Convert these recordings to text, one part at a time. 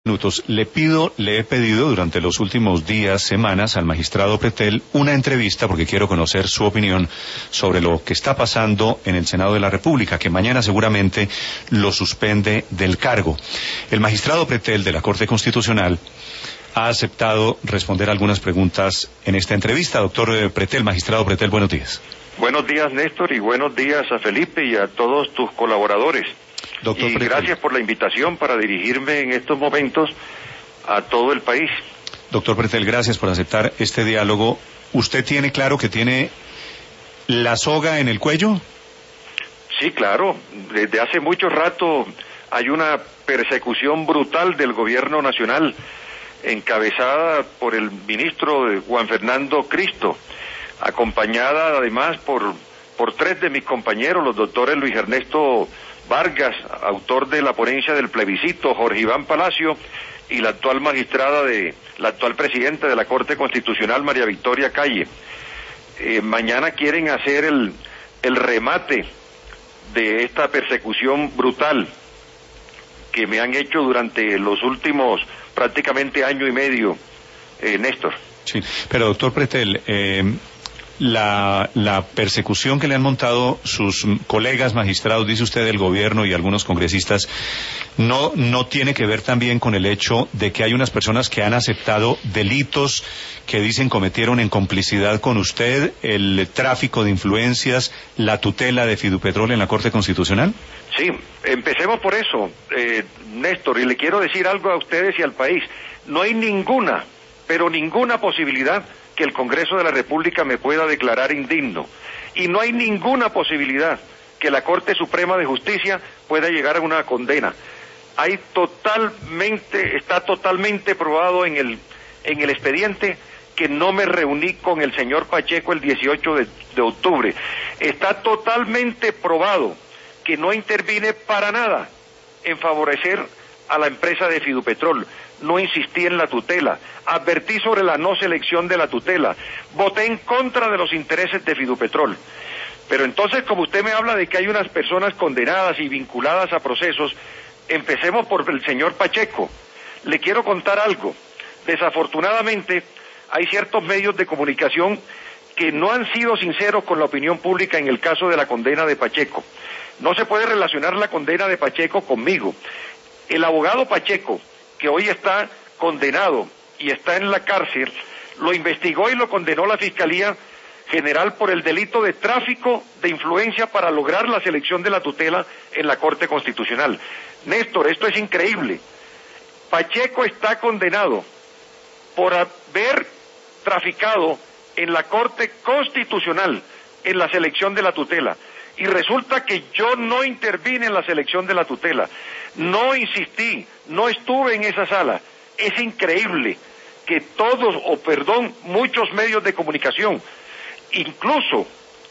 Minutos. Le he pedido durante los últimos días, semanas, al magistrado Pretel una entrevista porque quiero conocer su opinión sobre lo que está pasando en el Senado de la República, que mañana seguramente lo suspende del cargo. El magistrado Pretel de la Corte Constitucional ha aceptado responder algunas preguntas en esta entrevista. Doctor Pretel, magistrado Pretel, buenos días. Buenos días, Néstor, y buenos días a Felipe y a todos tus colaboradores. Doctor y Pretel, gracias por la invitación para dirigirme en estos momentos a todo el país. Doctor Pretel, gracias por aceptar este diálogo. ¿Usted tiene claro que tiene la soga en el cuello? Sí, claro. Desde hace mucho rato hay una persecución brutal del gobierno nacional, encabezada por el ministro Juan Fernando Cristo, acompañada además por tres de mis compañeros, los doctores Luis Ernesto Vargas, autor de la ponencia del plebiscito, Jorge Iván Palacio, y la actual presidenta de la Corte Constitucional, María Victoria Calle. Mañana quieren hacer el remate de esta persecución brutal que me han hecho durante los últimos prácticamente año y medio, Néstor. Sí, pero doctor Pretel, la persecución que le han montado sus colegas magistrados, dice usted, del gobierno y algunos congresistas, no tiene que ver también con el hecho de que hay unas personas que han aceptado delitos que dicen cometieron en complicidad con usted, el tráfico de influencias, la tutela de Fidupetrol en la Corte Constitucional? Sí, empecemos por eso, Néstor, y le quiero decir algo a ustedes y al país. No hay ninguna, pero ninguna posibilidad que el Congreso de la República me pueda declarar indigno. Y no hay ninguna posibilidad que la Corte Suprema de Justicia pueda llegar a una condena. Está totalmente probado en el expediente que no me reuní con el señor Pacheco el 18 de octubre. Está totalmente probado que no intervine para nada en favorecer a la empresa de Fidupetrol. No insistí en la tutela, advertí sobre la no selección de la tutela, voté en contra de los intereses de Fidupetrol. Pero entonces, como usted me habla de que hay unas personas condenadas y vinculadas a procesos, empecemos por el señor Pacheco. Le quiero contar algo. Desafortunadamente, hay ciertos medios de comunicación que no han sido sinceros con la opinión pública en el caso de la condena de Pacheco. No se puede relacionar la condena de Pacheco conmigo. El abogado Pacheco, que hoy está condenado y está en la cárcel, lo investigó y lo condenó la Fiscalía General por el delito de tráfico de influencia para lograr la selección de la tutela en la Corte Constitucional. Néstor, esto es increíble. Pacheco está condenado por haber traficado en la Corte Constitucional en la selección de la tutela. Y resulta que yo no intervine en la selección de la tutela, no insistí, no estuve en esa sala. Es increíble que muchos medios de comunicación, incluso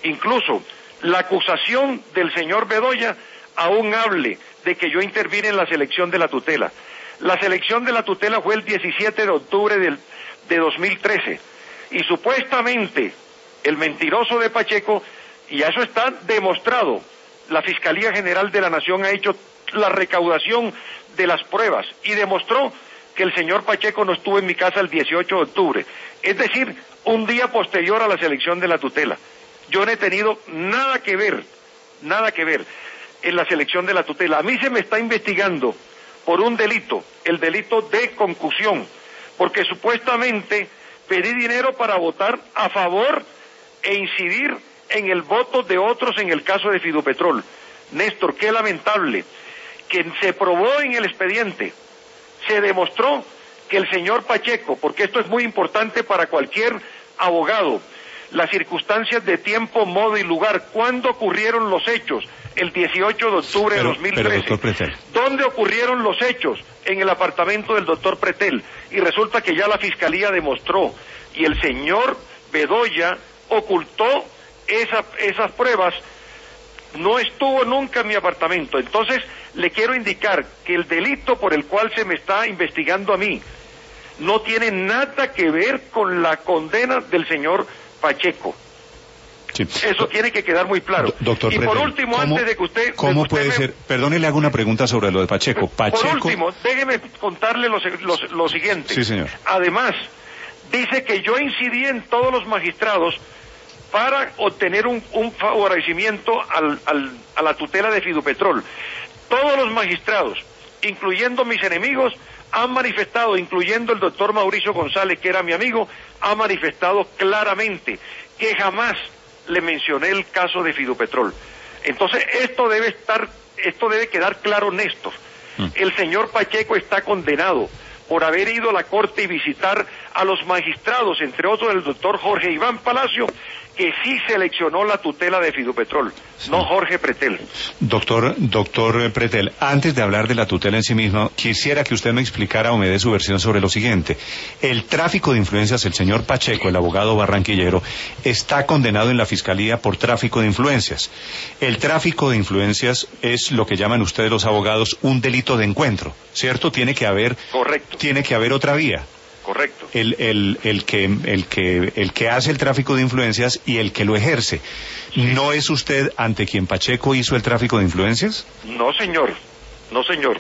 la acusación del señor Bedoya, aún hable de que yo intervine en la selección de la tutela. La selección de la tutela fue el 17 de octubre de 2013, y supuestamente el mentiroso de Pacheco, y eso está demostrado, la Fiscalía General de la Nación ha hecho la recaudación de las pruebas y demostró que el señor Pacheco no estuvo en mi casa el 18 de octubre, es decir, un día posterior a la selección de la tutela. Yo no he tenido nada que ver en la selección de la tutela. A mí se me está investigando por un delito, el delito de concusión, porque supuestamente pedí dinero para votar a favor e incidir en el voto de otros en el caso de Fidupetrol. Néstor, qué lamentable que se probó en el expediente, se demostró que el señor Pacheco, porque esto es muy importante para cualquier abogado, las circunstancias de tiempo, modo y lugar, ¿cuándo ocurrieron los hechos? El 18 de octubre de 2013. ¿Dónde ocurrieron los hechos? En el apartamento del doctor Pretel. Y resulta que ya la Fiscalía demostró, y el señor Bedoya ocultó esas pruebas, no estuvo nunca en mi apartamento. Entonces, le quiero indicar que el delito por el cual se me está investigando a mí no tiene nada que ver con la condena del señor Pacheco. Sí. Eso tiene que quedar muy claro. Doctor y Pretel, por último, antes de que usted... ¿Cómo puede ser? Perdone, le hago una pregunta sobre lo de Pacheco. Por último, déjeme contarle lo siguiente. Sí, señor. Además, dice que yo incidí en todos los magistrados para obtener un favorecimiento a la tutela de Fidupetrol. Todos los magistrados, incluyendo mis enemigos, han manifestado, incluyendo el doctor Mauricio González, que era mi amigo, ha manifestado claramente que jamás le mencioné el caso de Fidupetrol. Entonces, esto debe quedar claro, Néstor. El señor Pacheco está condenado por haber ido a la corte y visitar a los magistrados, entre otros el doctor Jorge Iván Palacio, que sí seleccionó la tutela de Fidupetrol, sí. No Jorge Pretel. Doctor Pretel, antes de hablar de la tutela en sí misma, quisiera que usted me explicara o me dé su versión sobre lo siguiente. El tráfico de influencias, el señor Pacheco, el abogado barranquillero, está condenado en la Fiscalía por tráfico de influencias. El tráfico de influencias es lo que llaman ustedes los abogados un delito de encuentro, ¿cierto? Tiene que haber... Correcto. Tiene que haber otra vía. Correcto. El que hace el tráfico de influencias y el que lo ejerce. Sí. ¿No es usted ante quien Pacheco hizo el tráfico de influencias? No, señor. No, señor.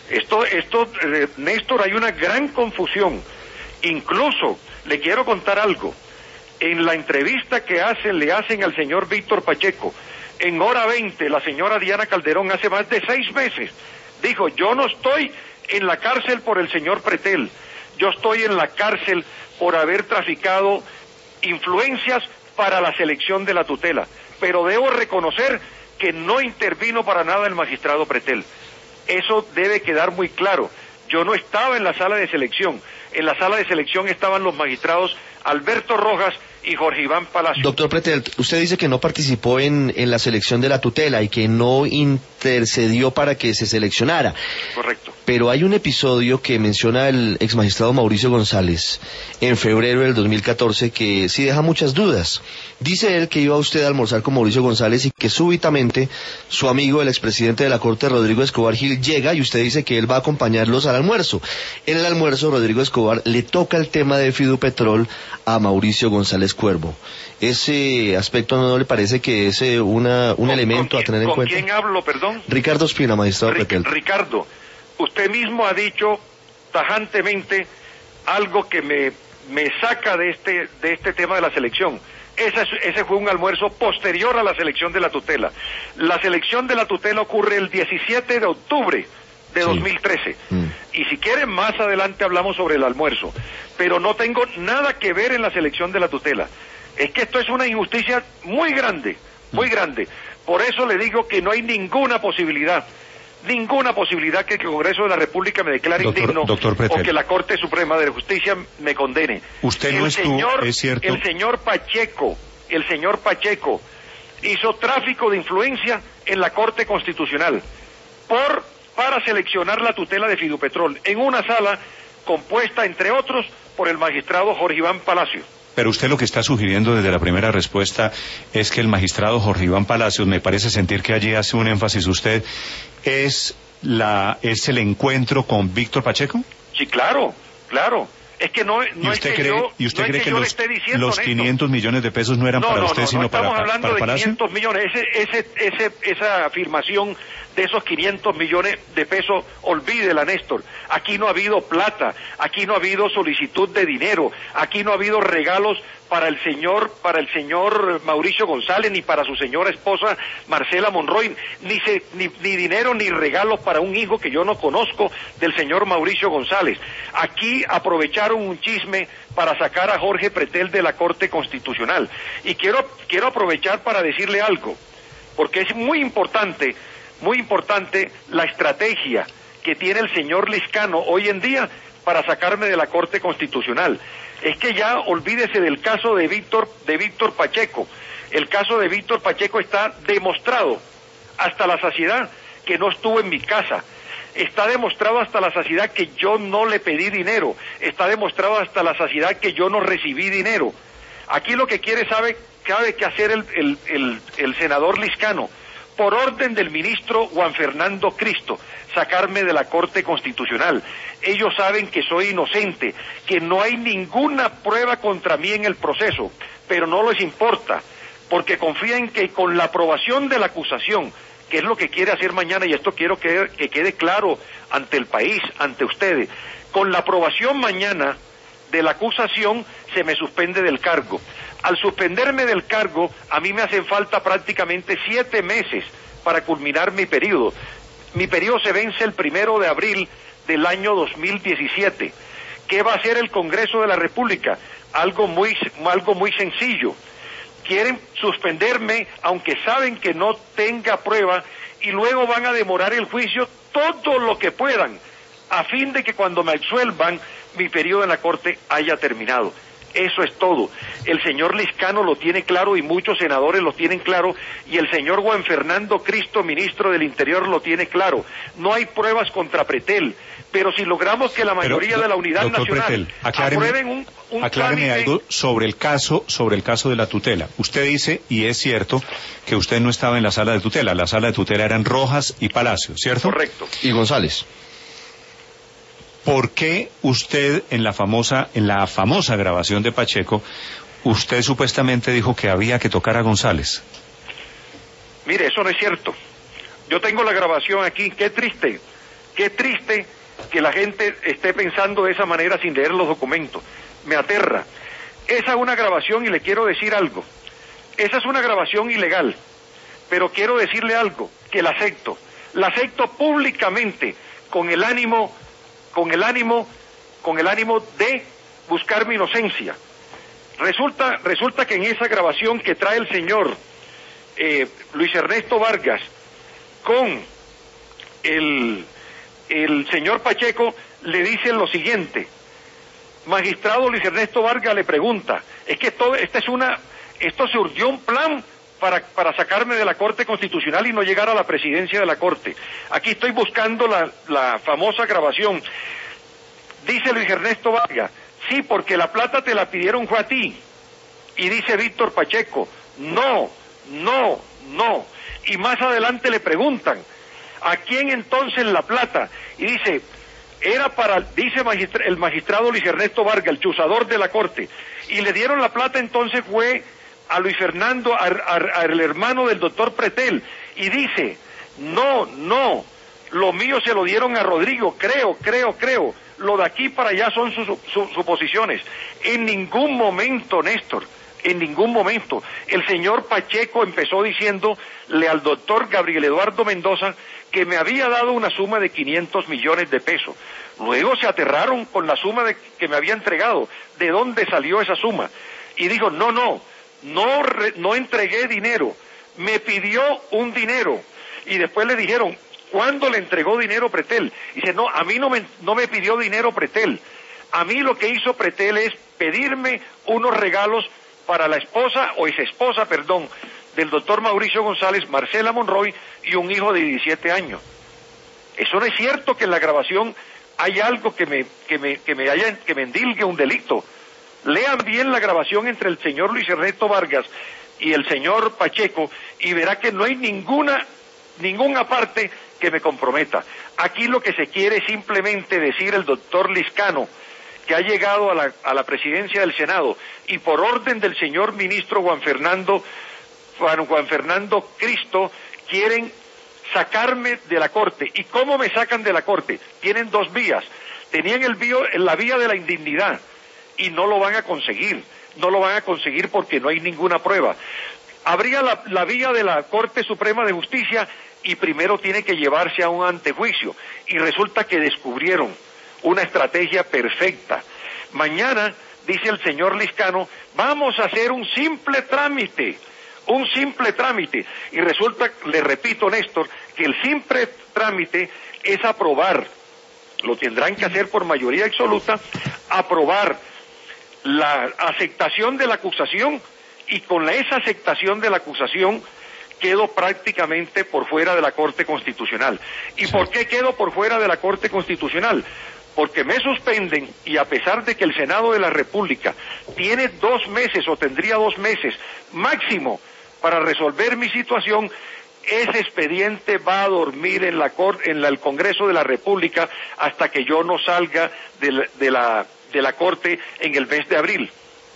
Néstor, hay una gran confusión. Incluso, le quiero contar algo. En la entrevista que le hacen al señor Víctor Pacheco, en hora 20, la señora Diana Calderón, hace más de 6 meses, dijo, yo no estoy en la cárcel por el señor Pretel. Yo estoy en la cárcel por haber traficado influencias para la selección de la tutela, pero debo reconocer que no intervino para nada el magistrado Pretel. Eso debe quedar muy claro. Yo no estaba en la sala de selección. En la sala de selección estaban los magistrados Alberto Rojas y Jorge Iván Palacio. Doctor Pretel, usted dice que no participó en la selección de la tutela y que no intercedió para que se seleccionara. Correcto. Pero hay un episodio que menciona el exmagistrado Mauricio González en febrero del 2014 que sí deja muchas dudas. Dice él que iba usted a almorzar con Mauricio González y que súbitamente su amigo, el expresidente de la Corte, Rodrigo Escobar Gil, llega y usted dice que él va a acompañarlos al almuerzo. En el almuerzo, Rodrigo Escobar le toca el tema de Fidupetrol a Mauricio González Cuervo. ¿Ese aspecto no le parece que es un elemento a tener en cuenta? ¿Con quién hablo, perdón? Ricardo Espina, magistrado Pretel. Ricardo, usted mismo ha dicho tajantemente algo que me saca de este tema de la selección. Ese fue un almuerzo posterior a la selección de la tutela. La selección de la tutela ocurre el 17 de octubre de 2013. Y si quieren, más adelante hablamos sobre el almuerzo. Pero no tengo nada que ver en la selección de la tutela. Es que esto es una injusticia muy grande, muy grande. Por eso le digo que no hay ninguna posibilidad que el Congreso de la República me declare indigno o que la Corte Suprema de Justicia me condene. Usted no estuvo, es cierto. El señor Pacheco hizo tráfico de influencia en la Corte Constitucional para seleccionar la tutela de Fidupetrol en una sala compuesta, entre otros, por el magistrado Jorge Iván Palacio. Pero usted lo que está sugiriendo desde la primera respuesta es que el magistrado Jorge Iván Palacios, me parece sentir que allí hace un énfasis usted, es el encuentro con Víctor Pacheco. Sí, claro. Es que no ¿Y usted es que cree, yo, ¿y usted no cree es que le esté diciendo, los 500 millones de pesos no eran para usted, sino para Palacio? No, estamos hablando de 500 millones. Esa afirmación de esos 500 millones de pesos, olvídela, Néstor. Aquí no ha habido plata, aquí no ha habido solicitud de dinero, aquí no ha habido regalos para el señor Mauricio González, ni para su señora esposa Marcela Monroy, ni dinero ni regalos para un hijo que yo no conozco del señor Mauricio González. Aquí aprovecharon un chisme para sacar a Jorge Pretel de la Corte Constitucional. Y quiero aprovechar para decirle algo, porque es muy importante la estrategia que tiene el señor Liscano hoy en día para sacarme de la Corte Constitucional. Es que ya olvídese del caso de Víctor Pacheco. El caso de Víctor Pacheco está demostrado hasta la saciedad que no estuvo en mi casa. Está demostrado hasta la saciedad que yo no le pedí dinero. Está demostrado hasta la saciedad que yo no recibí dinero. Aquí lo que sabe que hacer el senador Liscano, por orden del ministro Juan Fernando Cristo, sacarme de la Corte Constitucional. Ellos saben que soy inocente, que no hay ninguna prueba contra mí en el proceso, pero no les importa. porque confía en que con la aprobación de la acusación, que es lo que quiere hacer mañana, y esto quiero que quede claro ante el país, ante ustedes, con la aprobación mañana de la acusación se me suspende del cargo. Al suspenderme del cargo, a mí me hacen falta prácticamente 7 meses para culminar mi periodo. Mi periodo se vence el 1 de abril del año 2017. ¿Qué va a hacer el Congreso de la República? Algo muy sencillo. Quieren suspenderme, aunque saben que no tenga prueba, y luego van a demorar el juicio todo lo que puedan, a fin de que cuando me absuelvan, mi periodo en la Corte haya terminado. Eso es todo. El señor Liscano lo tiene claro y muchos senadores lo tienen claro, y el señor Juan Fernando Cristo, ministro del Interior, lo tiene claro. No hay pruebas contra Pretel, pero si logramos que la mayoría de la Unidad Nacional aprueben un acláreme algo sobre el caso de la tutela. Usted dice, y es cierto, que usted no estaba en la sala de tutela. La sala de tutela eran Rojas y Palacio, ¿cierto? Correcto. Y González. ¿Por qué usted en la famosa grabación de Pacheco, usted supuestamente dijo que había que tocar a González? Mire, eso no es cierto. Yo tengo la grabación aquí. Qué triste que la gente esté pensando de esa manera sin leer los documentos. Me aterra. Esa es una grabación, y le quiero decir algo. Esa es una grabación ilegal, pero quiero decirle algo, que la acepto. La acepto públicamente con el ánimo de buscar mi inocencia. Resulta que en esa grabación que trae el señor Luis Ernesto Vargas con el señor Pacheco, le dicen lo siguiente. Magistrado Luis Ernesto Vargas le pregunta, es que esto se urdió un plan para sacarme de la Corte Constitucional y no llegar a la presidencia de la Corte. Aquí estoy buscando la famosa grabación. Dice Luis Ernesto Vargas, sí, porque la plata te la pidieron fue a ti. Y dice Víctor Pacheco, no. Y más adelante le preguntan, ¿a quién entonces la plata? Y dice, el magistrado Luis Ernesto Vargas, el chuzador de la Corte, y le dieron la plata, entonces fue a Luis Fernando, al hermano del doctor Pretel, y dice, no, lo mío se lo dieron a Rodrigo, creo, lo de aquí para allá son suposiciones. En ningún momento, Néstor, en ningún momento. El señor Pacheco empezó diciéndole al doctor Gabriel Eduardo Mendoza que me había dado una suma de 500 millones de pesos. Luego se aterraron con la suma que me había entregado. ¿De dónde salió esa suma? Y dijo, no entregué dinero, me pidió un dinero. Y después le dijeron, ¿cuándo le entregó dinero Pretel? Y dice, no, a mí no me pidió dinero Pretel. A mí lo que hizo Pretel es pedirme unos regalos para la esposa, o exesposa, perdón, del doctor Mauricio González, Marcela Monroy, y un hijo de 17 años. Eso no es cierto, que en la grabación hay algo que me endilgue un delito. Lean bien la grabación entre el señor Luis Ernesto Vargas y el señor Pacheco, y verá que no hay ninguna parte que me comprometa. Aquí lo que se quiere es simplemente decir el doctor Liscano, que ha llegado a la presidencia del Senado, y por orden del señor ministro Juan Fernando Cristo, quieren sacarme de la Corte. ¿Y cómo me sacan de la Corte? Tienen 2 vías. Tenían la vía de la indignidad, y no lo van a conseguir. No lo van a conseguir porque no hay ninguna prueba. Habría la vía de la Corte Suprema de Justicia, y primero tiene que llevarse a un antejuicio, y resulta que descubrieron una estrategia perfecta. Mañana, dice el señor Liscano, vamos a hacer un simple trámite, y resulta, le repito, Néstor, que el simple trámite es aprobar, lo tendrán que hacer por mayoría absoluta, aprobar la aceptación de la acusación, y con esa aceptación de la acusación quedo prácticamente por fuera de la Corte Constitucional. ¿Y por qué quedo por fuera de la Corte Constitucional? Porque me suspenden, y a pesar de que el Senado de la República tiene 2 meses, o tendría 2 meses máximo para resolver mi situación, ese expediente va a dormir en el Congreso de la República hasta que yo no salga de la Corte en el mes de abril.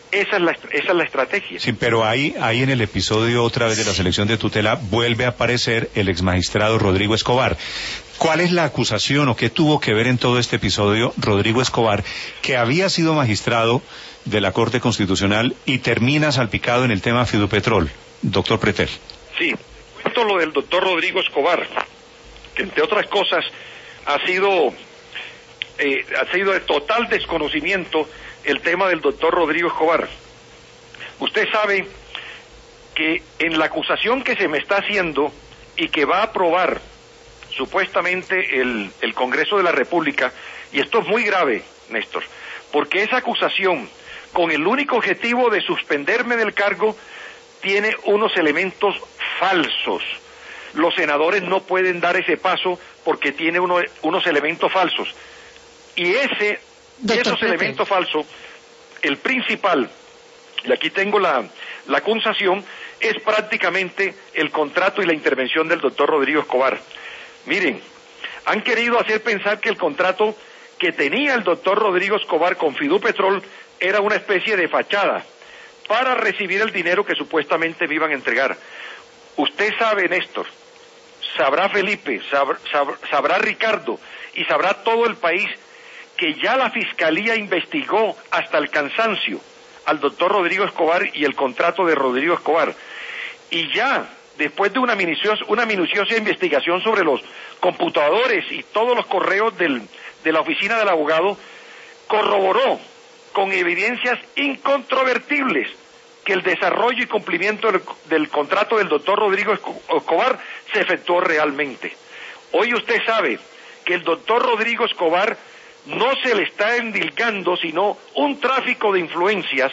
Esa es la estrategia. Sí, pero ahí en el episodio otra vez de la selección de tutela vuelve a aparecer el exmagistrado Rodrigo Escobar. ¿Cuál es la acusación o qué tuvo que ver en todo este episodio Rodrigo Escobar, que había sido magistrado de la Corte Constitucional y termina salpicado en el tema Fidupetrol, doctor Pretel? Sí, cuento lo del doctor Rodrigo Escobar, que entre otras cosas ha sido de total desconocimiento el tema del doctor Rodrigo Escobar. Usted sabe que en la acusación que se me está haciendo y que va a aprobar supuestamente el Congreso de la República, y esto es muy grave, Néstor, porque esa acusación, con el único objetivo de suspenderme del cargo, tiene unos elementos falsos. Los senadores no pueden dar ese paso porque tiene unos elementos falsos. Y esos elementos falsos, el principal, y aquí tengo la acusación, es prácticamente el contrato y la intervención del doctor Rodrigo Escobar. Miren, han querido hacer pensar que el contrato que tenía el doctor Rodrigo Escobar con Fidupetrol era una especie de fachada para recibir el dinero que supuestamente me iban a entregar. Usted sabe, Néstor, sabrá Felipe, sabrá Ricardo y sabrá todo el país que ya la Fiscalía investigó hasta el cansancio al doctor Rodrigo Escobar y el contrato de Rodrigo Escobar. Y ya, después de una minuciosa investigación sobre los computadores y todos los correos de la oficina del abogado, corroboró con evidencias incontrovertibles que el desarrollo y cumplimiento del contrato del doctor Rodrigo Escobar se efectuó realmente. Hoy usted sabe que el doctor Rodrigo Escobar no se le está endilgando sino un tráfico de influencia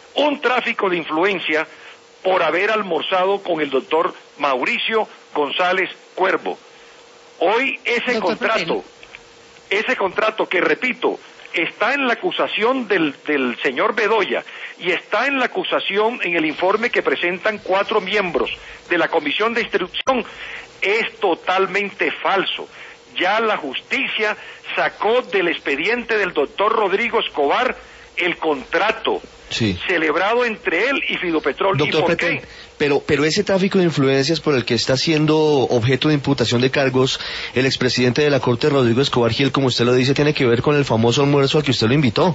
por haber almorzado con el doctor Mauricio González Cuervo. Hoy ese contrato que, repito, está en la acusación del señor Bedoya y está en la acusación en el informe que presentan 4 miembros de la Comisión de Instrucción, es totalmente falso. Ya la justicia sacó del expediente del doctor Rodrigo Escobar el contrato celebrado entre él y Fidupetrol. Doctor ¿Y por Pretel, qué? pero ese tráfico de influencias por el que está siendo objeto de imputación de cargos el expresidente de la Corte, Rodrigo Escobar Gil, como usted lo dice, tiene que ver con el famoso almuerzo al que usted lo invitó.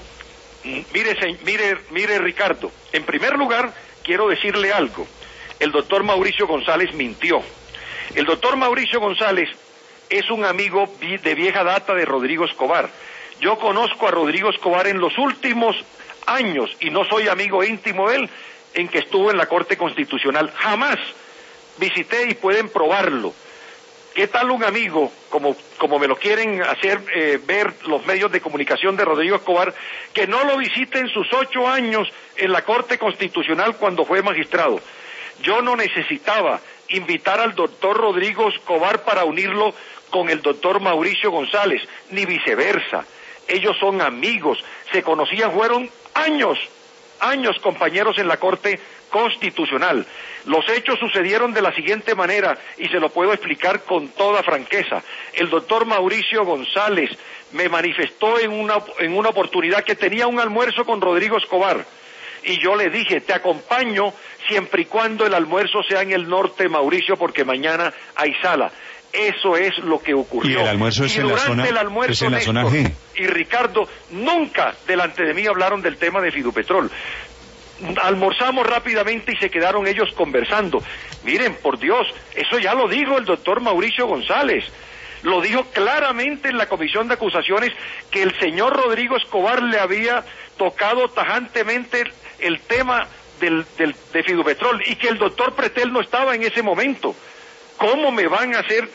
Mire, Ricardo, en primer lugar, quiero decirle algo. El doctor Mauricio González mintió. El doctor Mauricio González es un amigo de vieja data de Rodrigo Escobar. Yo conozco a Rodrigo Escobar en los últimos años, y no soy amigo íntimo de él, en que estuvo en la Corte Constitucional. Jamás visité, y pueden probarlo. ¿Qué tal un amigo, como me lo quieren hacer ver los medios de comunicación de Rodrigo Escobar, que no lo visite en sus 8 años en la Corte Constitucional cuando fue magistrado? Yo no necesitaba invitar al doctor Rodrigo Escobar para unirlo con el doctor Mauricio González, ni viceversa. Ellos son amigos, se conocían, fueron años compañeros en la Corte Constitucional. Los hechos sucedieron de la siguiente manera, y se lo puedo explicar con toda franqueza. El doctor Mauricio González me manifestó en una oportunidad que tenía un almuerzo con Rodrigo Escobar, y yo le dije, te acompaño siempre y cuando el almuerzo sea en el norte, Mauricio, porque mañana hay sala. Eso es lo que ocurrió. Y el almuerzo es en la zona, G. Y Ricardo, nunca delante de mí hablaron del tema de Fidupetrol. Almorzamos rápidamente y se quedaron ellos conversando. Miren, por Dios, eso ya lo dijo el doctor Mauricio González. Lo dijo claramente en la comisión de acusaciones, que el señor Rodrigo Escobar le había tocado tajantemente el tema de Fidupetrol, y que el doctor Pretel no estaba en ese momento. ¿Cómo me van a hacer,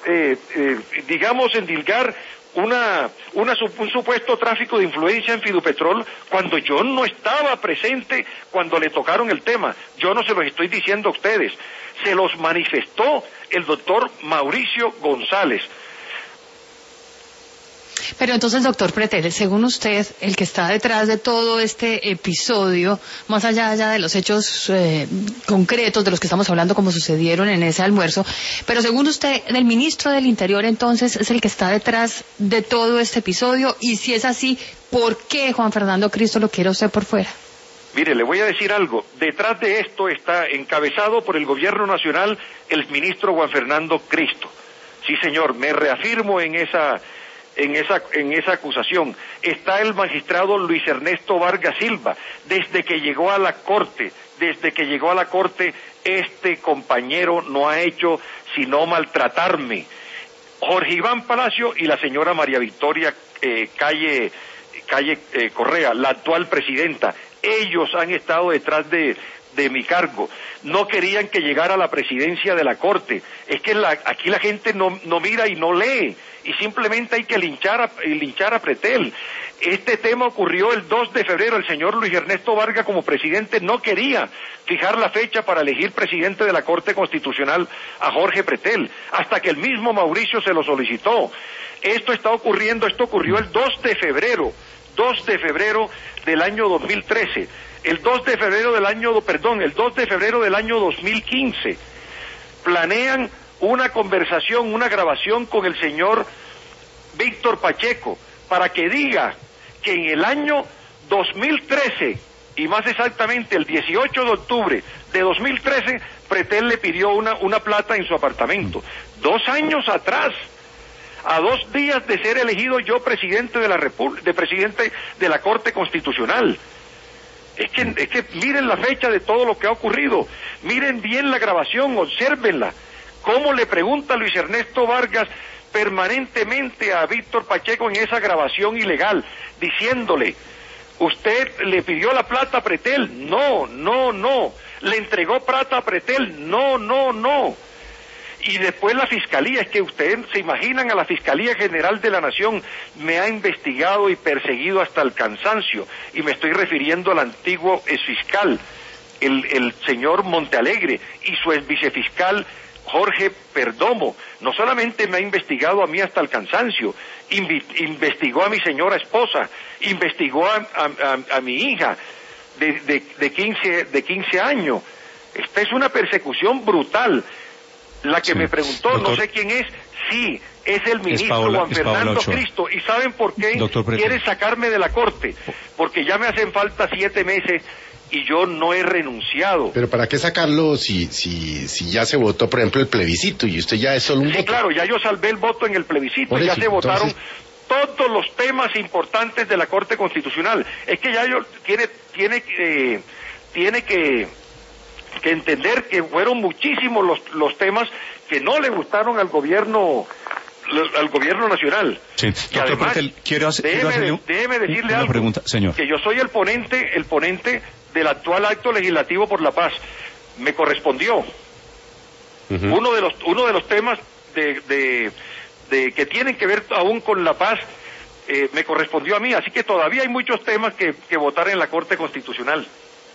endilgar un supuesto tráfico de influencia en Fidupetrol cuando yo no estaba presente cuando le tocaron el tema? Yo no se los estoy diciendo a ustedes, se los manifestó el doctor Mauricio González. Pero entonces, doctor Pretel, según usted, el que está detrás de todo este episodio, más allá de los hechos concretos de los que estamos hablando, como sucedieron en ese almuerzo, pero según usted, el ministro del Interior entonces es el que está detrás de todo este episodio, y si es así, ¿por qué Juan Fernando Cristo lo quiere usted por fuera? Mire, le voy a decir algo. Detrás de esto está encabezado por el gobierno nacional el ministro Juan Fernando Cristo. Sí, señor, me reafirmo en esa acusación. Está el magistrado Luis Ernesto Vargas Silva. Desde que llegó a la Corte, este compañero no ha hecho sino maltratarme. Jorge Iván Palacio y la señora María Victoria Calle Correa, la actual presidenta, ellos han estado detrás de mi cargo. No querían que llegara a la presidencia de la Corte. Es que aquí la gente no mira y no lee, y simplemente hay que linchar a Pretel. Este tema ocurrió el 2 de febrero. El señor Luis Ernesto Vargas, como presidente, no quería fijar la fecha para elegir presidente de la Corte Constitucional a Jorge Pretel, hasta que el mismo Mauricio se lo solicitó. Esto ocurrió el 2 de febrero del año 2013. El 2 de febrero del año 2015, planean una conversación, una grabación con el señor Víctor Pacheco, para que diga que en el año 2013, y más exactamente el 18 de octubre de 2013, Pretel le pidió una plata en su apartamento. 2 años atrás, a 2 días de ser elegido yo presidente presidente de la Corte Constitucional. Es que miren la fecha de todo lo que ha ocurrido, miren bien la grabación, obsérvenla, cómo le pregunta Luis Ernesto Vargas permanentemente a Víctor Pacheco en esa grabación ilegal, diciéndole: ¿usted le pidió la plata a Pretel? No. ¿Le entregó plata a Pretel? No. Y después la Fiscalía, es que ustedes se imaginan, a la Fiscalía General de la Nación me ha investigado y perseguido hasta el cansancio, y me estoy refiriendo al antiguo exfiscal, el señor Montealegre, y su exvicefiscal Jorge Perdomo. No solamente me ha investigado a mí hasta el cansancio, investigó a mi señora esposa, investigó a mi hija de 15 años. Esta es una persecución brutal. La que me preguntó, doctor, no sé quién es, sí, es el ministro Juan Fernando Cristo. ¿Y saben por qué quiere sacarme de la Corte? Porque ya me hacen falta 7 meses y yo no he renunciado. Pero ¿para qué sacarlo si ya se votó, por ejemplo, el plebiscito y usted ya es solo un voto? Sí, claro, ya yo salvé el voto en el plebiscito, ya se votaron todos los temas importantes de la Corte Constitucional. Es que ya tiene que entender que fueron muchísimos los temas que no le gustaron al gobierno nacional. Sí, y además, déjeme decirle algo, pregunta, señor. Que yo soy el ponente del actual acto legislativo por la paz. Me correspondió. Uno de los temas de que tienen que ver aún con la paz me correspondió a mí, así que todavía hay muchos temas que votar en la Corte Constitucional.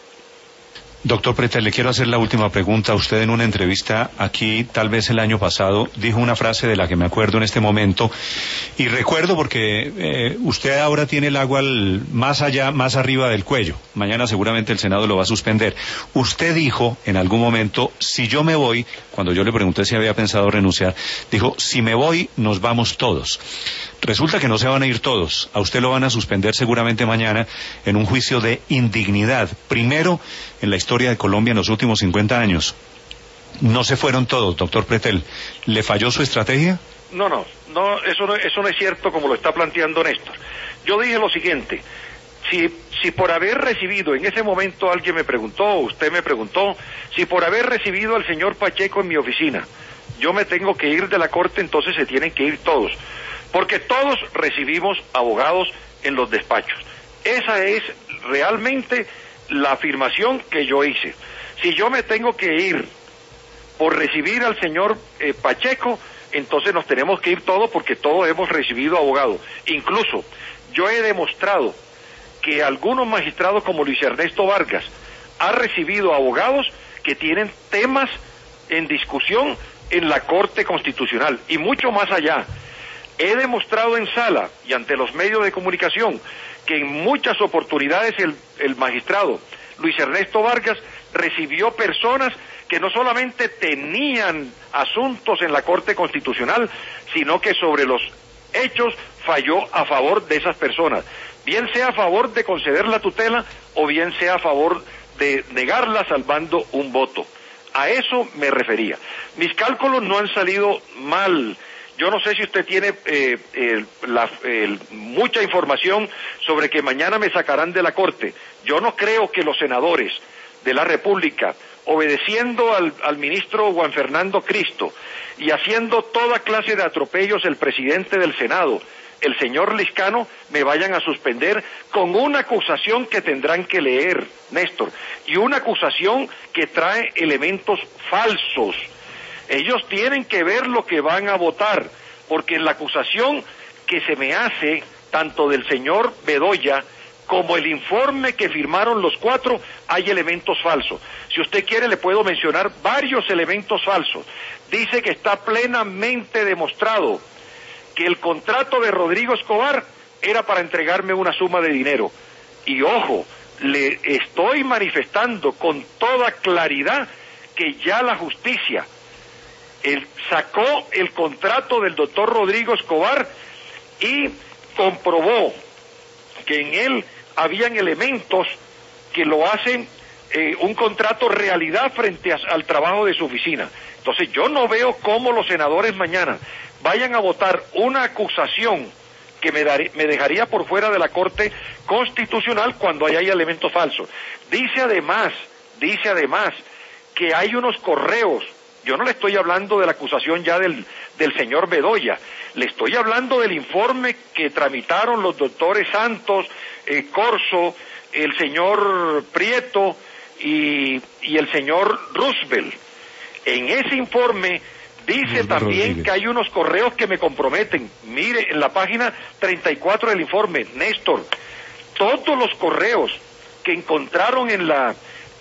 Doctor Pretel, le quiero hacer la última pregunta. Usted en una entrevista aquí, tal vez el año pasado, dijo una frase de la que me acuerdo en este momento, y recuerdo porque usted ahora tiene el agua más arriba del cuello. Mañana seguramente el Senado lo va a suspender. Usted dijo en algún momento: si yo me voy, cuando yo le pregunté si había pensado renunciar, dijo: si me voy, nos vamos todos. Resulta que no se van a ir todos. A usted lo van a suspender seguramente mañana en un juicio de indignidad. Primero en la historia de Colombia en los últimos 50 años. No se fueron todos, doctor Pretel. ¿Le falló su estrategia? No, eso no es cierto como lo está planteando Néstor. Yo dije lo siguiente: si por haber recibido, en ese momento alguien me preguntó, usted me preguntó, si por haber recibido al señor Pacheco en mi oficina, yo me tengo que ir de la Corte, entonces se tienen que ir todos. Porque todos recibimos abogados en los despachos. Esa es realmente la afirmación que yo hice. Si yo me tengo que ir por recibir al señor Pacheco, entonces nos tenemos que ir todos, porque todos hemos recibido abogados. Incluso yo he demostrado que algunos magistrados como Luis Ernesto Vargas ha recibido abogados que tienen temas en discusión en la Corte Constitucional y mucho más allá. He demostrado en sala y ante los medios de comunicación que en muchas oportunidades el magistrado Luis Ernesto Vargas recibió personas que no solamente tenían asuntos en la Corte Constitucional, sino que sobre los hechos falló a favor de esas personas. bien sea a favor de conceder la tutela o bien sea a favor de negarla salvando un voto. A eso me refería. Mis cálculos no han salido mal. Yo no sé si usted tiene mucha información sobre que mañana me sacarán de la Corte. Yo no creo que los senadores de la República, obedeciendo al ministro Juan Fernando Cristo y haciendo toda clase de atropellos el presidente del Senado, el señor Liscano, me vayan a suspender con una acusación que tendrán que leer, Néstor, y una acusación que trae elementos falsos. Ellos tienen que ver lo que van a votar, porque en la acusación que se me hace, tanto del señor Bedoya como el informe que firmaron los 4, hay elementos falsos. Si usted quiere, le puedo mencionar varios elementos falsos. Dice que está plenamente demostrado que el contrato de Rodrigo Escobar era para entregarme una suma de dinero. Y ojo, le estoy manifestando con toda claridad que ya la justicia sacó el contrato del doctor Rodrigo Escobar y comprobó que en él habían elementos que lo hacen un contrato realidad frente al trabajo de su oficina. Entonces yo no veo cómo los senadores mañana vayan a votar una acusación que me dejaría por fuera de la Corte Constitucional cuando hay elementos falsos. Dice además que hay unos correos. Yo no le estoy hablando de la acusación ya del señor Bedoya, le estoy hablando del informe que tramitaron los doctores Santos, Corso, el señor Prieto y el señor Roosevelt. En ese informe dice también que hay unos correos que me comprometen. Mire, en la página 34 del informe, Néstor, todos los correos que encontraron en la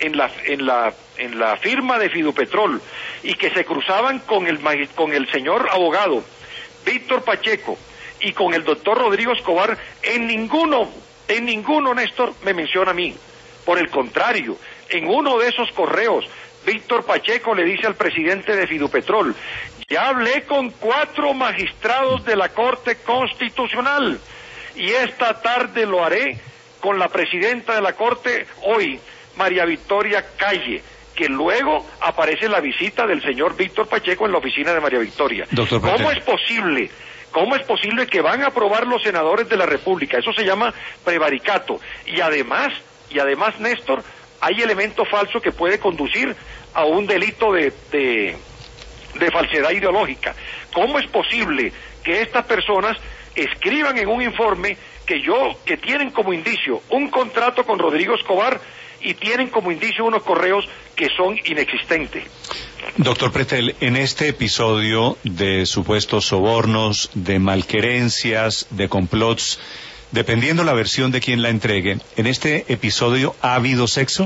firma de Fidupetrol y que se cruzaban con el señor abogado Víctor Pacheco y con el doctor Rodrigo Escobar, en ninguno, Néstor, me menciona a mí. Por el contrario, en uno de esos correos, Víctor Pacheco le dice al presidente de Fidupetrol: ya hablé con 4 magistrados de la Corte Constitucional y esta tarde lo haré con la presidenta de la Corte hoy, María Victoria Calle, que luego aparece la visita del señor Víctor Pacheco en la oficina de María Victoria. Doctor ¿Cómo es posible que van a aprobar los senadores de la República? Eso se llama prevaricato. Y además, Néstor, hay elemento falso que puede conducir a un delito de falsedad ideológica. ¿Cómo es posible que estas personas escriban en un informe que tienen como indicio un contrato con Rodrigo Escobar y tienen como indicio unos correos que son inexistentes? Doctor Pretel, en este episodio de supuestos sobornos, de malquerencias, de complots, dependiendo la versión de quien la entregue, ¿en este episodio ha habido sexo?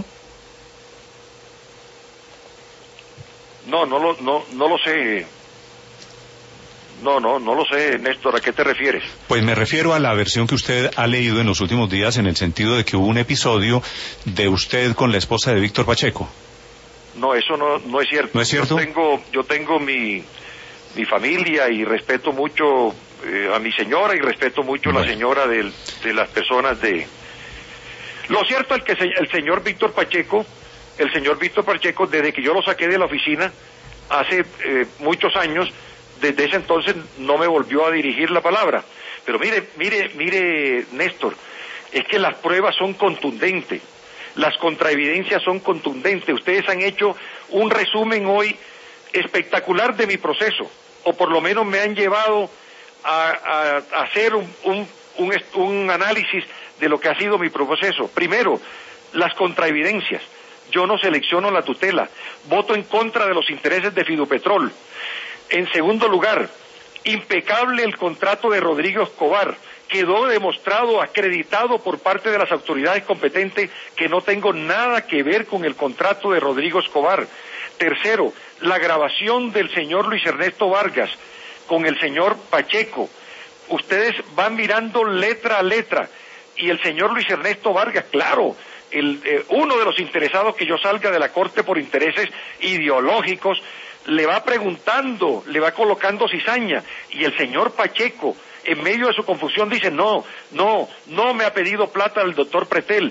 No lo sé. No lo sé, Néstor, ¿a qué te refieres? Pues me refiero a la versión que usted ha leído en los últimos días, en el sentido de que hubo un episodio de usted con la esposa de Víctor Pacheco. No, eso no es cierto. ¿No es cierto? Yo tengo mi familia y respeto mucho a mi señora y respeto mucho a la señora de las personas de... Lo cierto es que el señor Víctor Pacheco, desde que yo lo saqué de la oficina hace muchos años, desde ese entonces no me volvió a dirigir la palabra. Pero mire, Néstor, es que las pruebas son contundentes, las contraevidencias son contundentes. Ustedes han hecho un resumen hoy espectacular de mi proceso, o por lo menos me han llevado a hacer un análisis de lo que ha sido mi proceso. Primero, las contraevidencias. Yo no selecciono la tutela, voto en contra de los intereses de Fidupetrol. En segundo lugar, impecable el contrato de Rodrigo Escobar. Quedó demostrado, acreditado por parte de las autoridades competentes que no tengo nada que ver con el contrato de Rodrigo Escobar. Tercero, la grabación del señor Luis Ernesto Vargas con el señor Pacheco. Ustedes van mirando letra a letra y el señor Luis Ernesto Vargas, claro, uno de los interesados que yo salga de la Corte por intereses ideológicos, le va preguntando, le va colocando cizaña, y el señor Pacheco en medio de su confusión dice, no me ha pedido plata el doctor Pretel,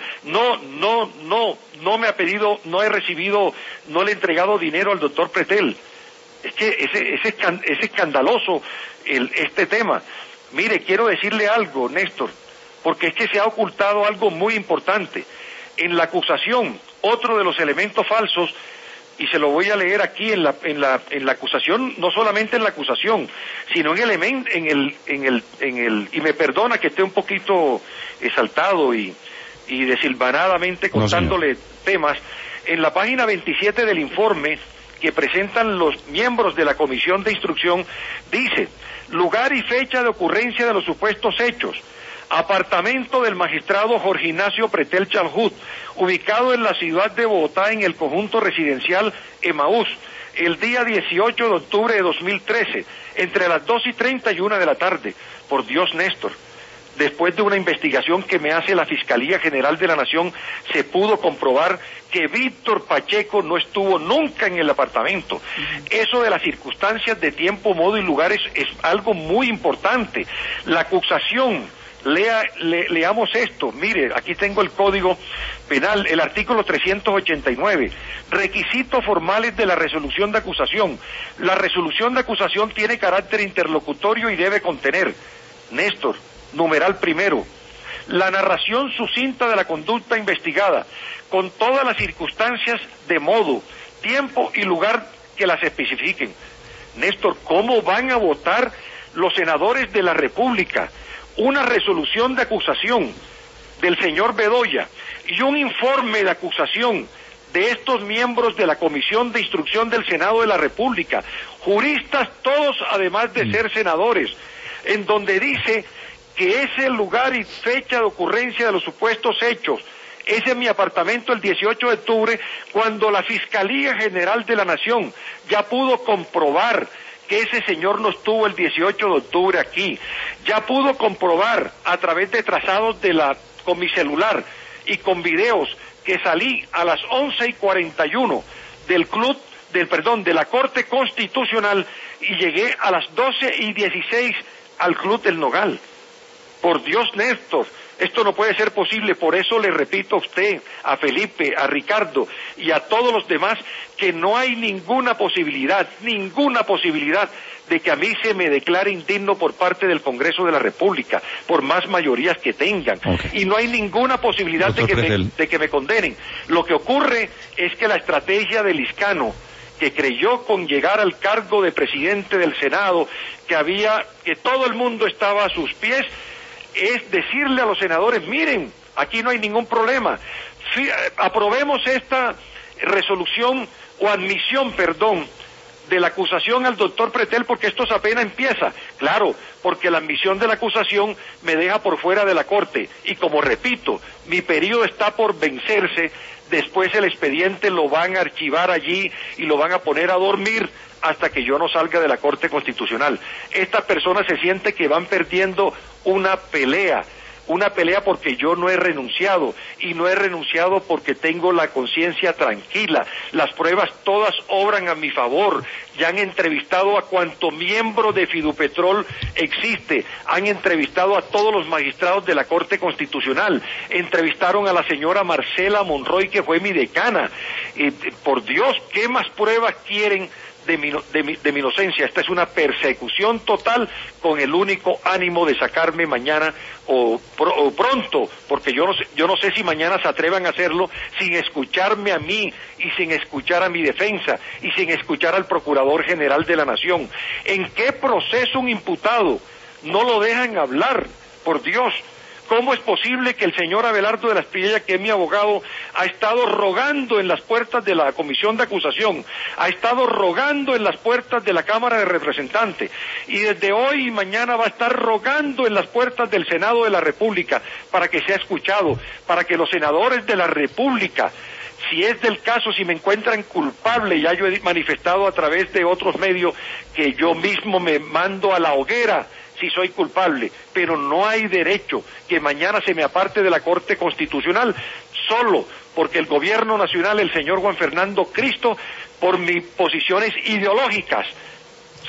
no me ha pedido, no he recibido, no le he entregado dinero al doctor Pretel. Es que es escandaloso este tema. Mire, quiero decirle algo, Néstor, porque es que se ha ocultado algo muy importante. En la acusación, otro de los elementos falsos, y se lo voy a leer aquí en la acusación, no solamente en la acusación, sino en el y me perdona que esté un poquito exaltado y desilvanadamente contándole temas, en la página 27 del informe que presentan los miembros de la Comisión de Instrucción, dice, lugar y fecha de ocurrencia de los supuestos hechos, apartamento del magistrado Jorge Ignacio Pretel Chalhut, ubicado en la ciudad de Bogotá en el conjunto residencial Emaús, el día 18 de octubre de 2013, entre las 2:30 y 1 de la tarde. Por Dios, Néstor, después de una investigación que me hace la Fiscalía General de la Nación, se pudo comprobar que Víctor Pacheco no estuvo nunca en el apartamento. Eso de las circunstancias de tiempo, modo y lugares es algo muy importante. La acusación, leamos esto, mire, aquí tengo el Código Penal, el artículo 389, requisitos formales de la resolución de acusación. La resolución de acusación tiene carácter interlocutorio y debe contener, Néstor, numeral primero, la narración sucinta de la conducta investigada, con todas las circunstancias de modo, tiempo y lugar que las especifiquen. Néstor, ¿cómo van a votar los senadores de la República una resolución de acusación del señor Bedoya y un informe de acusación de estos miembros de la Comisión de Instrucción del Senado de la República, juristas todos además de ser senadores, en donde dice que ese lugar y fecha de ocurrencia de los supuestos hechos es en mi apartamento el 18 de octubre, cuando la Fiscalía General de la Nación ya pudo comprobar que ese señor no estuvo el 18 de octubre aquí, ya pudo comprobar a través de trazados con mi celular y con videos que salí a las 11:41 de la Corte Constitucional y llegué a las 12:16 al Club del Nogal. Por Dios, Néstor, esto no puede ser posible. Por eso le repito a usted, a Felipe, a Ricardo y a todos los demás que no hay ninguna posibilidad de que a mí se me declare indigno por parte del Congreso de la República, por más mayorías que tengan. Okay. Y no hay ninguna posibilidad de que me condenen. Lo que ocurre es que la estrategia de Lizcano, que creyó con llegar al cargo de presidente del Senado, que todo el mundo estaba a sus pies, es decirle a los senadores, miren, aquí no hay ningún problema, aprobemos esta resolución o admisión, de la acusación al doctor Pretel porque esto apenas empieza. Claro, porque la admisión de la acusación me deja por fuera de la Corte y como repito, mi periodo está por vencerse, después el expediente lo van a archivar allí y lo van a poner a dormir hasta que yo no salga de la Corte Constitucional. Estas personas se sienten que van perdiendo una pelea porque yo no he renunciado, y no he renunciado porque tengo la conciencia tranquila. Las pruebas todas obran a mi favor. Ya han entrevistado a cuanto miembro de Fidupetrol existe, han entrevistado a todos los magistrados de la Corte Constitucional, entrevistaron a la señora Marcela Monroy, que fue mi decana. Por Dios, ¿qué más pruebas quieren de mi inocencia? Esta es una persecución total con el único ánimo de sacarme mañana o pronto, porque yo no sé si mañana se atrevan a hacerlo sin escucharme a mí y sin escuchar a mi defensa y sin escuchar al Procurador General de la Nación. ¿En qué proceso un imputado no lo dejan hablar? Por Dios, ¿cómo es posible que el señor Abelardo de la Espriella, que es mi abogado, ha estado rogando en las puertas de la Comisión de Acusación, ha estado rogando en las puertas de la Cámara de Representantes, y desde hoy y mañana va a estar rogando en las puertas del Senado de la República para que sea escuchado, para que los senadores de la República, si es del caso, si me encuentran culpable, ya yo he manifestado a través de otros medios que yo mismo me mando a la hoguera si soy culpable, pero no hay derecho que mañana se me aparte de la Corte Constitucional solo porque el Gobierno Nacional, el señor Juan Fernando Cristo, por mis posiciones ideológicas,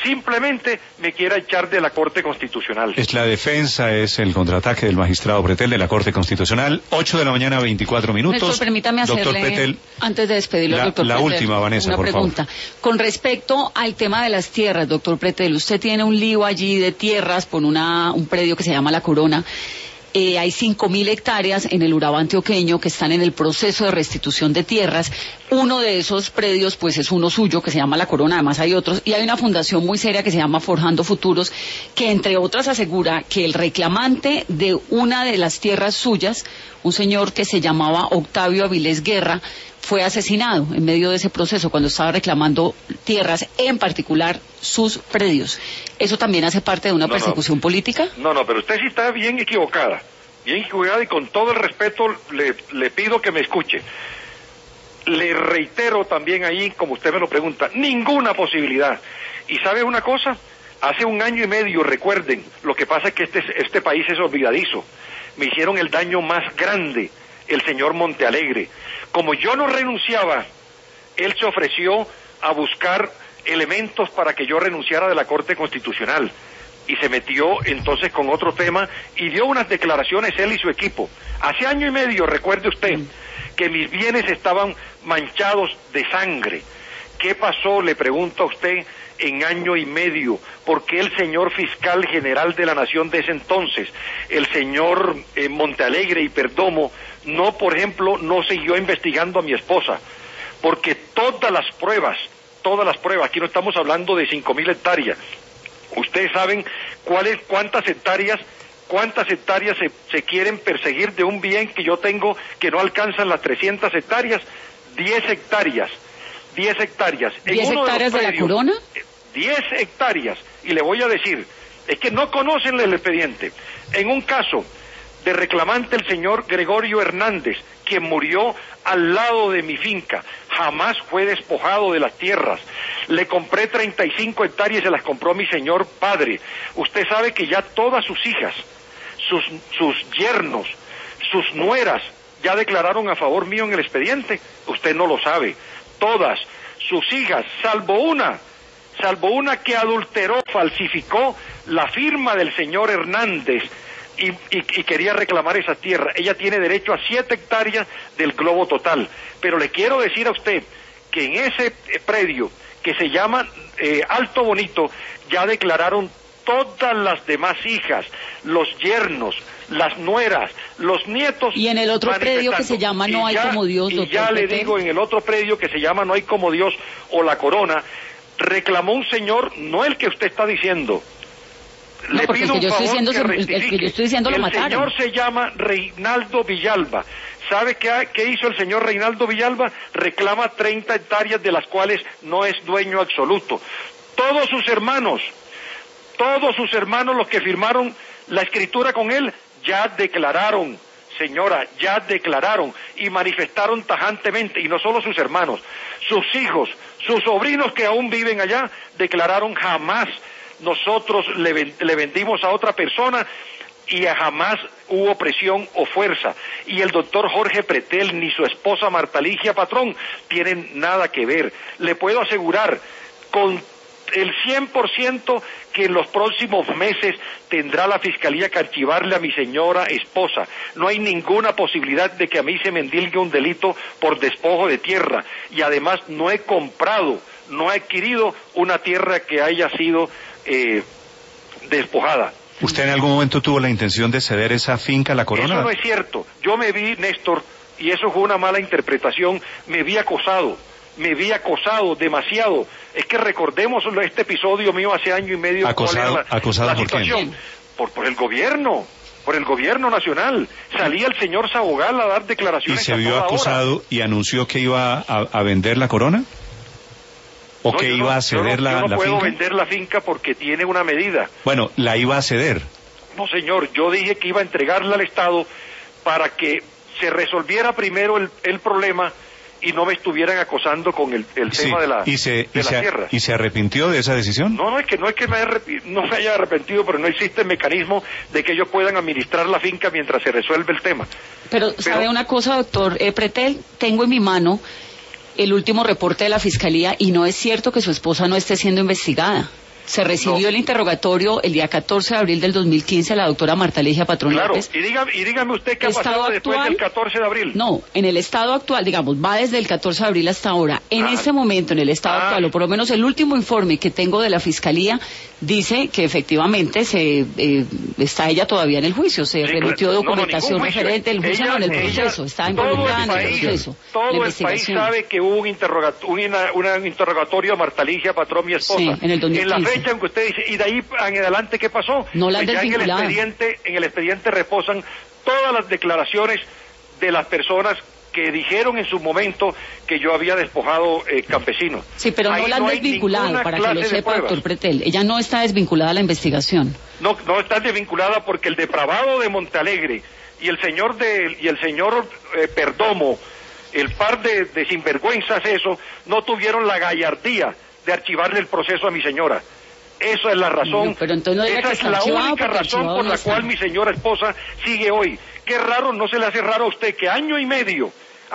simplemente me quiera echar de la Corte Constitucional. Es la defensa, es el contraataque del magistrado Pretel de la Corte Constitucional. 8 de la mañana, 24 minutos. Néstor, permítame hacerle, Pretel, antes de despedirlo, doctor la Pretel, última, Vanessa, una por pregunta. favor. Con respecto al tema de las tierras, doctor Pretel, usted tiene un lío allí de tierras por un predio que se llama La Corona. Hay 5.000 hectáreas en el Urabá antioqueño que están en el proceso de restitución de tierras. Uno de esos predios, pues, es uno suyo, que se llama La Corona, además hay otros, y hay una fundación muy seria que se llama Forjando Futuros, que entre otras asegura que el reclamante de una de las tierras suyas, un señor que se llamaba Octavio Avilés Guerra, fue asesinado en medio de ese proceso cuando estaba reclamando tierras, en particular sus predios. ¿Eso también hace parte de una persecución política? No, pero usted sí está bien equivocada, y con todo el respeto le pido que me escuche. Le reitero también ahí, como usted me lo pregunta, ninguna posibilidad. ¿Y sabe una cosa? Hace 1 año y medio, recuerden, lo que pasa es que este país es olvidadizo. Me hicieron el daño más grande el señor Montealegre. Como yo no renunciaba, él se ofreció a buscar elementos para que yo renunciara de la Corte Constitucional y se metió entonces con otro tema y dio unas declaraciones él y su equipo. Hace 1 año y medio, recuerde usted, que mis bienes estaban manchados de sangre. ¿Qué pasó, le pregunto a usted, en 1 año y medio? ¿Por qué el señor fiscal general de la Nación de ese entonces, el señor Montealegre y Perdomo, no, por ejemplo, no siguió investigando a mi esposa? Porque todas las pruebas, aquí no estamos hablando de 5.000 hectáreas, ustedes saben cuántas hectáreas se quieren perseguir de un bien que yo tengo que no alcanzan las 300 hectáreas, 10 hectáreas. 10 hectáreas. ¿10 hectáreas de La Corona? 10 hectáreas. Y le voy a decir, es que no conocen el expediente. En un caso de reclamante, el señor Gregorio Hernández, quien murió al lado de mi finca, jamás fue despojado de las tierras. Le compré 35 hectáreas y se las compró mi señor padre. Usted sabe que ya todas sus hijas, sus yernos, sus nueras, ya declararon a favor mío en el expediente. Usted no lo sabe. Todas sus hijas, salvo una que adulteró, falsificó la firma del señor Hernández y quería reclamar esa tierra. Ella tiene derecho a 7 hectáreas del globo total. Pero le quiero decir a usted que en ese predio que se llama Alto Bonito ya declararon todas las demás hijas, los yernos, las nueras, los nietos. Y en el otro predio que se llama No hay como Dios, doctor. Y ya le digo, en el otro predio que se llama No hay como Dios o La Corona, reclamó un señor, no el que usted está diciendo. No, le pido un favor que rectifique. El que yo estoy diciendo lo mataron. El señor se llama Reinaldo Villalba. ¿Sabe qué hizo el señor Reinaldo Villalba? Reclama 30 hectáreas de las cuales no es dueño absoluto. Todos sus hermanos, los que firmaron la escritura con él, ya declararon, señora, ya declararon y manifestaron tajantemente, y no solo sus hermanos, sus hijos, sus sobrinos que aún viven allá, declararon jamás nosotros le vendimos a otra persona y jamás hubo presión o fuerza. Y el doctor Jorge Pretel ni su esposa Marta Ligia Patrón tienen nada que ver. Le puedo asegurar con el 100% que en los próximos meses tendrá la Fiscalía que archivarle a mi señora esposa. No hay ninguna posibilidad de que a mí se me endilgue un delito por despojo de tierra. Y además no he comprado, no he adquirido una tierra que haya sido despojada. ¿Usted en algún momento tuvo la intención de ceder esa finca a La Corona? Eso no es cierto. Yo me vi, Néstor, y eso fue una mala interpretación, me vi acosado demasiado. Es que recordemos este episodio mío hace 1 año y medio. ¿Acosado por quién? Por el gobierno nacional. Salía el señor Sabogal a dar declaraciones. ¿Y se vio acosado y anunció que iba a vender La Corona? ¿O no, que iba a ceder la finca? Yo no puedo vender la finca porque tiene una medida. Bueno, ¿la iba a ceder? No, señor, yo dije que iba a entregarla al Estado para que se resolviera primero el problema y no me estuvieran acosando con el tema de las tierras. ¿Y se arrepintió de esa decisión? No es que no me haya arrepentido, pero no existe mecanismo de que ellos puedan administrar la finca mientras se resuelve el tema. Pero ¿sabe una cosa, doctor Pretel? Tengo en mi mano el último reporte de la Fiscalía y no es cierto que su esposa no esté siendo investigada. Se recibió el interrogatorio el día 14 de abril del 2015 a la doctora Marta Ligia Patrón López. Y dígame usted qué ha pasado después del 14 de abril. No, en el estado actual, digamos, va desde el 14 de abril hasta ahora. En este momento, en el estado actual, o por lo menos el último informe que tengo de la Fiscalía, dice que efectivamente está ella todavía en el juicio. Se remitió documentación referente, el juicio no, en el proceso, está involucrada en el proceso. Todo el país sabe que hubo un interrogatorio a Marta Ligia Patrón, mi esposa. Sí, en el 2015. En la fecha en que usted dice, y de ahí en adelante, ¿qué pasó? No la han pues desvinculado. En el expediente reposan todas las declaraciones de las personas que dijeron en su momento que yo había despojado campesinos. Sí, pero no la han desvinculado, para que lo sepa, doctor Pretel. Ella no está desvinculada a la investigación. No está desvinculada porque el depravado de Montealegre y el señor Perdomo, el par de sinvergüenzas no tuvieron la gallardía de archivarle el proceso a mi señora. Esa es la razón, no, pero entonces no esa es la única razón por la cual mi señora esposa sigue hoy. Qué raro, no se le hace raro a usted que hace año y medio,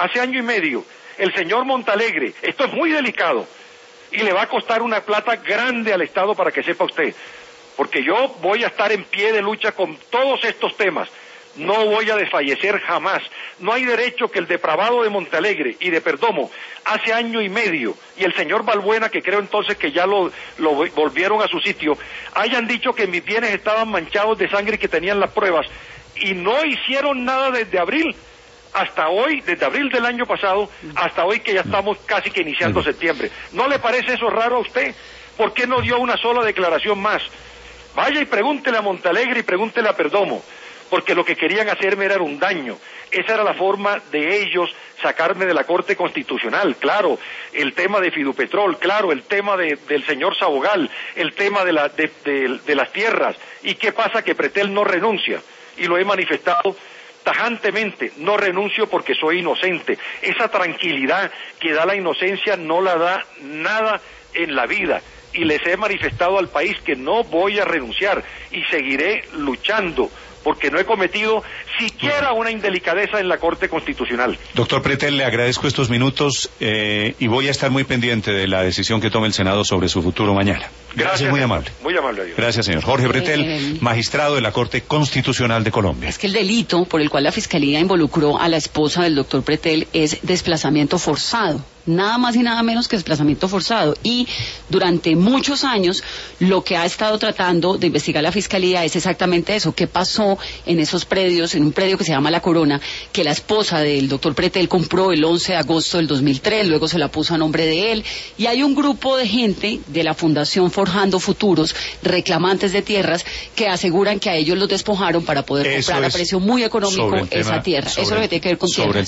el señor Montealegre, esto es muy delicado, y le va a costar una plata grande al Estado, para que sepa usted, porque yo voy a estar en pie de lucha con todos estos temas. No voy a desfallecer jamás. No hay derecho que el depravado de Montealegre y de Perdomo hace año y medio, y el señor Balbuena, que creo entonces que ya lo volvieron a su sitio, hayan dicho que mis bienes estaban manchados de sangre y que tenían las pruebas, y no hicieron nada desde abril hasta hoy, desde abril del año pasado hasta hoy, que ya estamos casi que iniciando septiembre. ¿No le parece eso raro a usted? ¿Por qué no dio una sola declaración más? Vaya y pregúntele a Montealegre y pregúntele a Perdomo, porque lo que querían hacerme era un daño. Esa era la forma de ellos sacarme de la Corte Constitucional, claro, el tema de Fidupetrol, claro, el tema del señor Sabogal, el tema de las tierras. ¿Y qué pasa? Que Pretel no renuncia, y lo he manifestado tajantemente, no renuncio porque soy inocente. Esa tranquilidad que da la inocencia no la da nada en la vida, y les he manifestado al país que no voy a renunciar y seguiré luchando, porque no he cometido siquiera una indelicadeza en la Corte Constitucional. Doctor Pretel, le agradezco estos minutos y voy a estar muy pendiente de la decisión que tome el Senado sobre su futuro mañana. Gracias, muy amable. Muy amable, adiós. Gracias, señor. Jorge Pretel, magistrado de la Corte Constitucional de Colombia. Es que el delito por el cual la Fiscalía involucró a la esposa del doctor Pretel es desplazamiento forzado. Nada más y nada menos que desplazamiento forzado. Y durante muchos años lo que ha estado tratando de investigar la Fiscalía es exactamente eso. ¿Qué pasó en esos predios, en un predio que se llama La Corona, que la esposa del doctor Pretel compró el 11 de agosto del 2003, luego se la puso a nombre de él? Y hay un grupo de gente de la Fundación Forjando Futuros, reclamantes de tierras, que aseguran que a ellos los despojaron para poder comprar a precio muy económico esa tierra. Eso es lo que tiene que ver con tierras.